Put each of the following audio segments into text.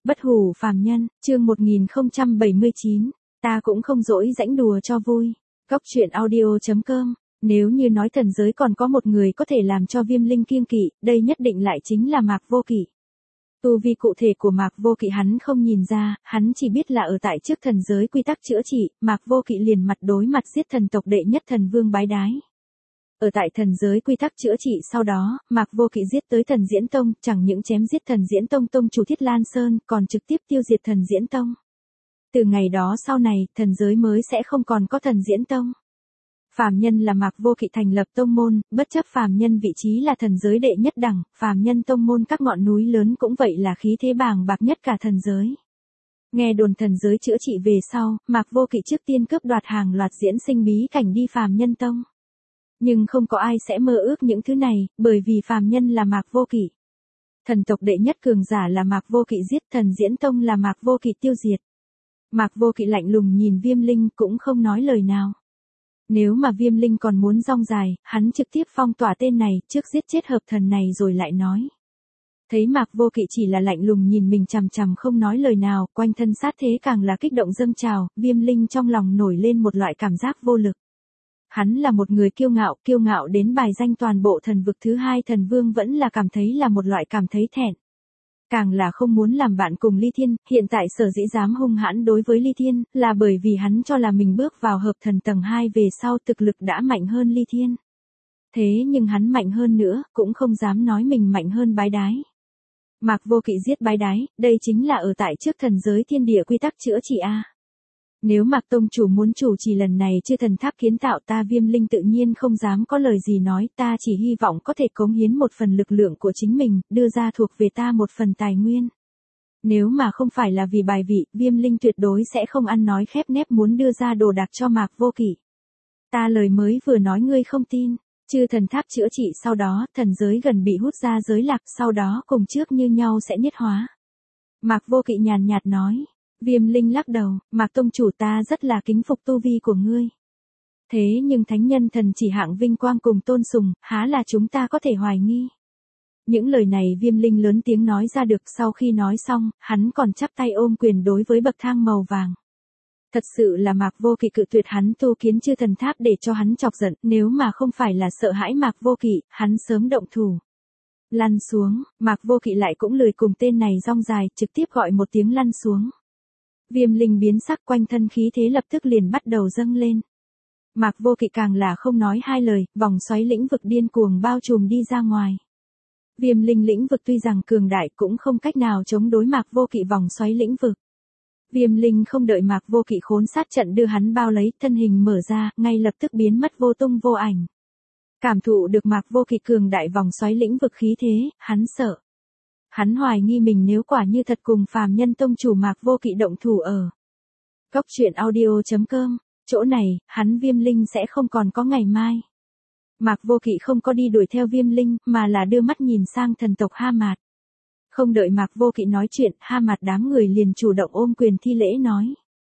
Bất hủ phàm nhân, chương 1079, ta cũng không rỗi rãnh đùa cho vui. Góc truyện audio.com. Nếu như nói thần giới còn có một người có thể làm cho Viêm Linh kiêng kỵ, đây nhất định lại chính là Mạc Vô Kỵ. Tu vi cụ thể của Mạc Vô Kỵ hắn không nhìn ra, hắn chỉ biết là ở tại trước thần giới quy tắc chữa trị, Mạc Vô Kỵ liền mặt đối mặt giết thần tộc đệ nhất thần vương Bái Đái. Ở tại thần giới quy tắc chữa trị sau đó, Mạc Vô Kỵ giết tới thần Diễn Tông, chẳng những chém giết thần Diễn Tông tông chủ Thiết Lan Sơn, còn trực tiếp tiêu diệt thần Diễn Tông. Từ ngày đó sau này, thần giới mới sẽ không còn có thần Diễn Tông. Phàm nhân là Mạc Vô Kỵ thành lập tông môn, bất chấp phàm nhân vị trí là thần giới đệ nhất đẳng, phàm nhân tông môn các ngọn núi lớn cũng vậy là khí thế bàng bạc nhất cả thần giới. Nghe đồn thần giới chữa trị về sau, Mạc Vô Kỵ trước tiên cướp đoạt hàng loạt diễn sinh bí cảnh đi phàm nhân tông. Nhưng không có ai sẽ mơ ước những thứ này, bởi vì phàm nhân là Mạc Vô Kỵ. Thần tộc đệ nhất cường giả là Mạc Vô Kỵ giết, thần Diễn Tông là Mạc Vô Kỵ tiêu diệt. Mạc Vô Kỵ lạnh lùng nhìn Viêm Linh cũng không nói lời nào. Nếu mà Viêm Linh còn muốn rong dài, hắn trực tiếp phong tỏa tên này, trước giết chết hợp thần này rồi lại nói. Thấy Mạc Vô Kỵ chỉ là lạnh lùng nhìn mình chằm chằm không nói lời nào, quanh thân sát thế càng là kích động dâng trào, Viêm Linh trong lòng nổi lên một loại cảm giác vô lực. Hắn là một người kiêu ngạo đến bài danh toàn bộ thần vực thứ hai thần vương vẫn là cảm thấy là một loại cảm thấy thẹn. Càng là không muốn làm bạn cùng Ly Thiên, hiện tại sở dĩ dám hung hãn đối với Ly Thiên, là bởi vì hắn cho là mình bước vào hợp thần tầng 2 về sau thực lực đã mạnh hơn Ly Thiên. Thế nhưng hắn mạnh hơn nữa, cũng không dám nói mình mạnh hơn Bái Đái. Mạc Vô Kỵ giết Bái Đái, đây chính là ở tại trước thần giới thiên địa quy tắc chữa trị a. Nếu Mạc Tông chủ muốn chủ trì lần này chư thần tháp kiến tạo ta Viêm Linh tự nhiên không dám có lời gì nói, ta chỉ hy vọng có thể cống hiến một phần lực lượng của chính mình, đưa ra thuộc về ta một phần tài nguyên. Nếu mà không phải là vì bài vị, Viêm Linh tuyệt đối sẽ không ăn nói khép nép muốn đưa ra đồ đạc cho Mạc Vô Kỵ. Ta lời mới vừa nói ngươi không tin, chư thần tháp chữa trị sau đó, thần giới gần bị hút ra giới lạc, sau đó cùng trước như nhau sẽ nhất hóa. Mạc Vô Kỵ nhàn nhạt nói. Viêm Linh lắc đầu, Mạc Tông chủ ta rất là kính phục tu vi của ngươi. Thế nhưng thánh nhân thần chỉ hạng vinh quang cùng tôn sùng, há là chúng ta có thể hoài nghi. Những lời này Viêm Linh lớn tiếng nói ra được, sau khi nói xong, hắn còn chắp tay ôm quyền đối với bậc thang màu vàng. Thật sự là Mạc Vô Kỵ cự tuyệt hắn tu kiến chư thần tháp để cho hắn chọc giận, nếu mà không phải là sợ hãi Mạc Vô Kỵ, hắn sớm động thủ. Lăn xuống, Mạc Vô Kỵ lại cũng lười cùng tên này rong dài, trực tiếp gọi một tiếng lăn xuống. Viêm Linh biến sắc, quanh thân khí thế lập tức liền bắt đầu dâng lên. Mạc Vô Kỵ càng là không nói hai lời, vòng xoáy lĩnh vực điên cuồng bao trùm đi ra ngoài. Viêm Linh lĩnh vực tuy rằng cường đại cũng không cách nào chống đối Mạc Vô Kỵ vòng xoáy lĩnh vực. Viêm Linh không đợi Mạc Vô Kỵ khốn sát trận đưa hắn bao lấy, thân hình mở ra, ngay lập tức biến mất vô tung vô ảnh. Cảm thụ được Mạc Vô Kỵ cường đại vòng xoáy lĩnh vực khí thế, hắn sợ. Hắn hoài nghi mình nếu quả như thật cùng phàm nhân tông chủ Mạc Vô Kỵ động thủ ở Góc truyện audio.com, chỗ này, hắn Viêm Linh sẽ không còn có ngày mai. Mạc Vô Kỵ không có đi đuổi theo Viêm Linh, mà là đưa mắt nhìn sang thần tộc Ha Mạt. Không đợi Mạc Vô Kỵ nói chuyện, Ha Mạt đám người liền chủ động ôm quyền thi lễ nói.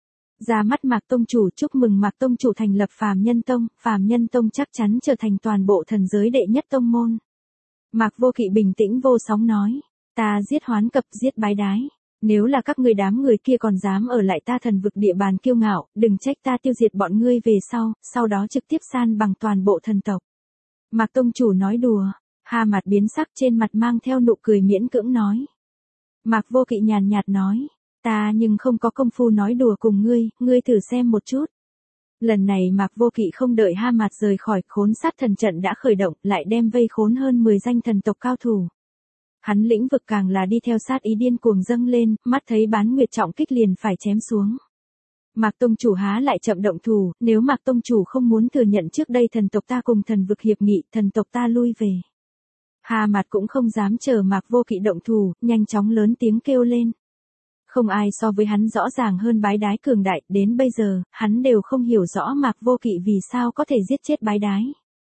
Ra mắt Mạc Tông chủ, chúc mừng Mạc Tông chủ thành lập phàm nhân tông chắc chắn trở thành toàn bộ thần giới đệ nhất tông môn. Mạc Vô Kỵ bình tĩnh vô sóng nói. Ta giết Hoán Cập, giết Bái Đái. Nếu là các người đám người kia còn dám ở lại ta thần vực địa bàn kiêu ngạo, đừng trách ta tiêu diệt bọn ngươi về sau đó trực tiếp san bằng toàn bộ thần tộc. Mạc Tông chủ nói đùa, Ha Mạt biến sắc trên mặt mang theo nụ cười miễn cưỡng nói. Mạc Vô Kỵ nhàn nhạt nói, ta nhưng không có công phu nói đùa cùng ngươi thử xem một chút. Lần này Mạc Vô Kỵ không đợi Ha Mạt rời khỏi, khốn sát thần trận đã khởi động, lại đem vây khốn hơn 10 danh thần tộc cao thủ. Hắn lĩnh vực càng là đi theo sát ý điên cuồng dâng lên, mắt thấy bán nguyệt trọng kích liền phải chém xuống. Mạc Tông chủ há lại chậm động thủ, nếu Mạc Tông chủ không muốn thừa nhận trước đây thần tộc ta cùng thần vực hiệp nghị, thần tộc ta lui về. Ha Mạt cũng không dám chờ Mạc Vô Kỵ động thủ, nhanh chóng lớn tiếng kêu lên. Không ai so với hắn rõ ràng hơn Bái Đái cường đại, đến bây giờ, hắn đều không hiểu rõ Mạc Vô Kỵ vì sao có thể giết chết Bái Đái.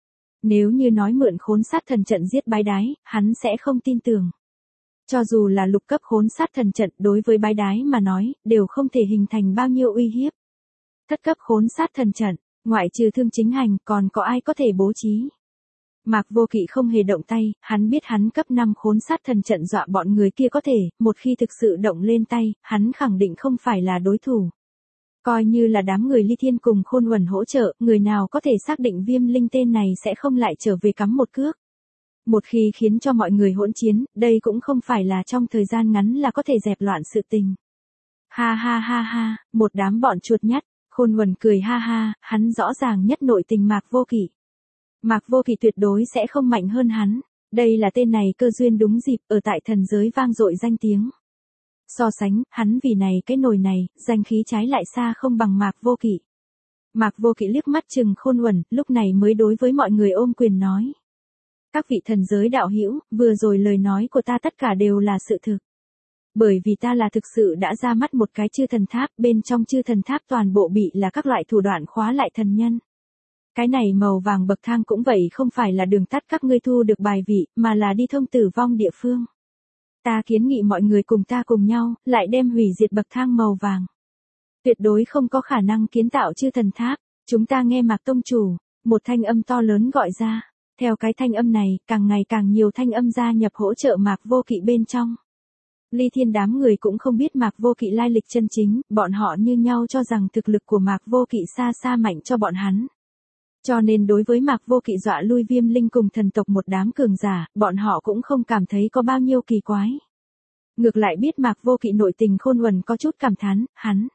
Nếu như nói mượn khốn sát thần trận giết Bái Đái, hắn sẽ không tin tưởng. Cho dù là lục cấp khốn sát thần trận đối với Bái Đái mà nói, đều không thể hình thành bao nhiêu uy hiếp. Thất cấp khốn sát thần trận, ngoại trừ Thương Chính Hành còn có ai có thể bố trí. Mạc Vô Kỵ không hề động tay, hắn biết hắn cấp 5 khốn sát thần trận dọa bọn người kia có thể, một khi thực sự động lên tay, hắn khẳng định không phải là đối thủ. Coi như là đám người Ly Thiên cùng Khôn Uẩn hỗ trợ, người nào có thể xác định Viêm Linh tên này sẽ không lại trở về cắm một cước. Một khi khiến cho mọi người hỗn chiến, đây cũng không phải là trong thời gian ngắn là có thể dẹp loạn sự tình. Ha ha ha ha, một đám bọn chuột nhắt, Khôn Uẩn cười ha ha, hắn rõ ràng nhất nội tình Mạc Vô Kỵ. Mạc Vô Kỵ tuyệt đối sẽ không mạnh hơn hắn, đây là tên này cơ duyên đúng dịp ở tại thần giới vang dội danh tiếng. So sánh, hắn vì này cái nồi này, danh khí trái lại xa không bằng Mạc Vô Kỵ. Mạc Vô Kỵ liếc mắt chừng Khôn Uẩn, lúc này mới đối với mọi người ôm quyền nói. Các vị thần giới đạo hữu, vừa rồi lời nói của ta tất cả đều là sự thực. Bởi vì ta là thực sự đã ra mắt một cái chư thần tháp, bên trong chư thần tháp toàn bộ bị là các loại thủ đoạn khóa lại thần nhân. Cái này màu vàng bậc thang cũng vậy không phải là đường tắt các ngươi thu được bài vị, mà là đi thông tử vong địa phương. Ta kiến nghị mọi người cùng ta cùng nhau, lại đem hủy diệt bậc thang màu vàng. Tuyệt đối không có khả năng kiến tạo chư thần tháp, chúng ta nghe Mạc Tông Chủ, một thanh âm to lớn gọi ra. Theo cái thanh âm này, càng ngày càng nhiều thanh âm gia nhập hỗ trợ Mạc Vô Kỵ bên trong. Ly Thiên đám người cũng không biết Mạc Vô Kỵ lai lịch chân chính, bọn họ như nhau cho rằng thực lực của Mạc Vô Kỵ xa xa mạnh cho bọn hắn. Cho nên đối với Mạc Vô Kỵ dọa lui Viêm Linh cùng thần tộc một đám cường giả, bọn họ cũng không cảm thấy có bao nhiêu kỳ quái. Ngược lại biết Mạc Vô Kỵ nội tình Khôn Uẩn có chút cảm thán, hắn.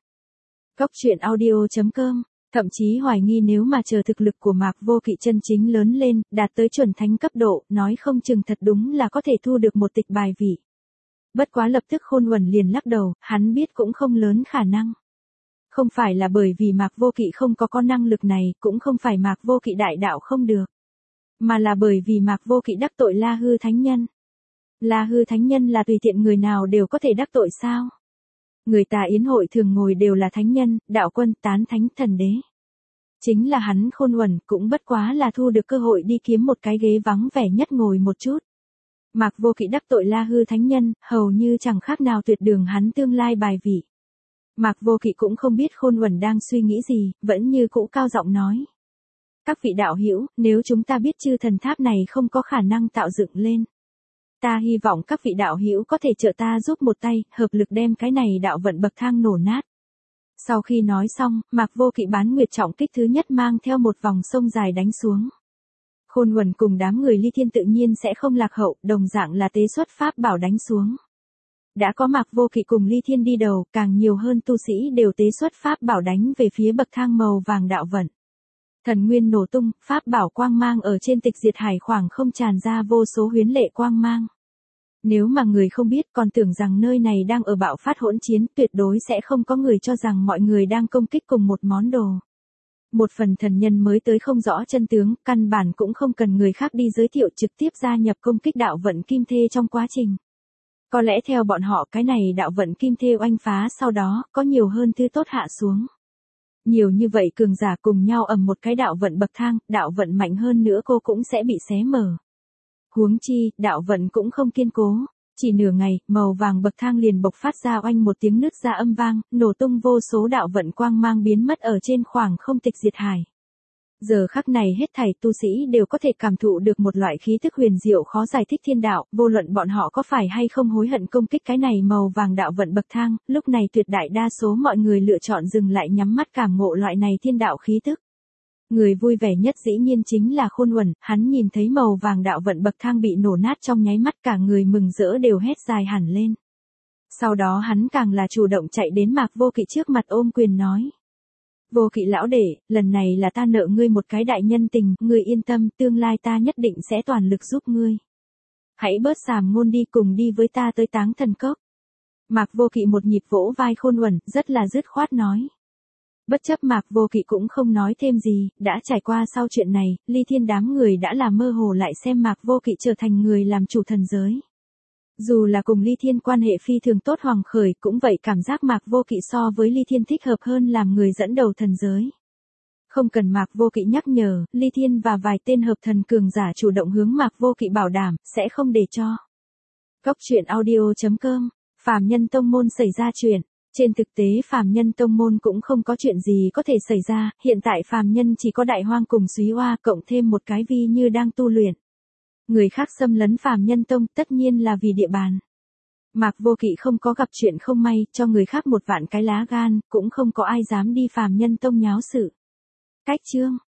Goctruyện.audio.com, thậm chí hoài nghi nếu mà chờ thực lực của Mạc Vô Kỵ chân chính lớn lên, đạt tới chuẩn thánh cấp độ, nói không chừng thật đúng là có thể thu được một tịch bài vị. Bất quá lập tức Khôn Uẩn liền lắc đầu, hắn biết cũng không lớn khả năng. Không phải là bởi vì Mạc Vô Kỵ không có năng lực này, cũng không phải Mạc Vô Kỵ đại đạo không được. Mà là bởi vì Mạc Vô Kỵ đắc tội La Hư Thánh Nhân. La Hư Thánh Nhân là tùy tiện người nào đều có thể đắc tội sao? Người ta yến hội thường ngồi đều là thánh nhân, đạo quân, tán thánh, thần đế. Chính là hắn Khôn Uẩn cũng bất quá là thu được cơ hội đi kiếm một cái ghế vắng vẻ nhất ngồi một chút. Mạc Vô Kỵ đắc tội La Hư Thánh Nhân, hầu như chẳng khác nào tuyệt đường hắn tương lai bài vị. Mạc Vô Kỵ cũng không biết Khôn Uẩn đang suy nghĩ gì, vẫn như cũ cao giọng nói. Các vị đạo hữu, nếu chúng ta biết chư thần tháp này không có khả năng tạo dựng lên. Ta hy vọng các vị đạo hữu có thể trợ ta giúp một tay, hợp lực đem cái này đạo vận bậc thang nổ nát. Sau khi nói xong, Mạc Vô Kỵ bán nguyệt trọng kích thứ nhất mang theo một vòng sông dài đánh xuống. Khôn Uẩn cùng đám người Ly Thiên tự nhiên sẽ không lạc hậu, đồng dạng là tế xuất pháp bảo đánh xuống. Đã có Mạc Vô Kỵ cùng Ly Thiên đi đầu, càng nhiều hơn tu sĩ đều tế xuất pháp bảo đánh về phía bậc thang màu vàng đạo vận. Thần nguyên nổ tung, pháp bảo quang mang ở trên tịch diệt hải khoảng không tràn ra vô số huyến lệ quang mang. Nếu mà người không biết còn tưởng rằng nơi này đang ở bạo phát hỗn chiến, tuyệt đối sẽ không có người cho rằng mọi người đang công kích cùng một món đồ. Một phần thần nhân mới tới không rõ chân tướng, căn bản cũng không cần người khác đi giới thiệu, trực tiếp gia nhập công kích đạo vận kim thê trong quá trình. Có lẽ theo bọn họ cái này đạo vận kim thê oanh phá sau đó, có nhiều hơn thứ tốt hạ xuống. Nhiều như vậy cường giả cùng nhau ầm một cái đạo vận bậc thang, đạo vận mạnh hơn nữa cô cũng sẽ bị xé mở. Huống chi, đạo vận cũng không kiên cố. Chỉ nửa ngày, màu vàng bậc thang liền bộc phát ra oanh một tiếng nứt ra âm vang, nổ tung vô số đạo vận quang mang biến mất ở trên khoảng không tịch diệt hải. Giờ khắc này hết thảy tu sĩ đều có thể cảm thụ được một loại khí thức huyền diệu khó giải thích thiên đạo, vô luận bọn họ có phải hay không hối hận công kích cái này màu vàng đạo vận bậc thang, lúc này tuyệt đại đa số mọi người lựa chọn dừng lại nhắm mắt cảm ngộ loại này thiên đạo khí thức. Người vui vẻ nhất dĩ nhiên chính là Khôn Uẩn, hắn nhìn thấy màu vàng đạo vận bậc thang bị nổ nát trong nháy mắt cả người mừng rỡ đều hét dài hẳn lên. Sau đó hắn càng là chủ động chạy đến Mạc Vô Kỵ trước mặt ôm quyền nói. Vô Kỵ lão đệ, lần này là ta nợ ngươi một cái đại nhân tình, ngươi yên tâm, tương lai ta nhất định sẽ toàn lực giúp ngươi. Hãy bớt sàm ngôn đi cùng đi với ta tới Táng Thần Cốc. Mạc Vô Kỵ một nhịp vỗ vai Khôn Uẩn, rất là dứt khoát nói. Bất chấp Mạc Vô Kỵ cũng không nói thêm gì, đã trải qua sau chuyện này, Ly Thiên đám người đã là mơ hồ lại xem Mạc Vô Kỵ trở thành người làm chủ thần giới. Dù là cùng Ly Thiên quan hệ phi thường tốt hoàng khởi, cũng vậy cảm giác Mạc Vô Kỵ so với Ly Thiên thích hợp hơn làm người dẫn đầu thần giới. Không cần Mạc Vô Kỵ nhắc nhở, Ly Thiên và vài tên hợp thần cường giả chủ động hướng Mạc Vô Kỵ bảo đảm, sẽ không để cho. Goctruyện.audio.com, Phàm Nhân Tông Môn xảy ra chuyện. Trên thực tế phàm nhân tông môn cũng không có chuyện gì có thể xảy ra, hiện tại phàm nhân chỉ có Đại Hoang cùng Súy Oa cộng thêm một cái Vi Như đang tu luyện. Người khác xâm lấn phàm nhân tông tất nhiên là vì địa bàn. Mạc Vô Kỵ không có gặp chuyện không may, cho người khác một vạn cái lá gan, cũng không có ai dám đi phàm nhân tông nháo sự. Cách chương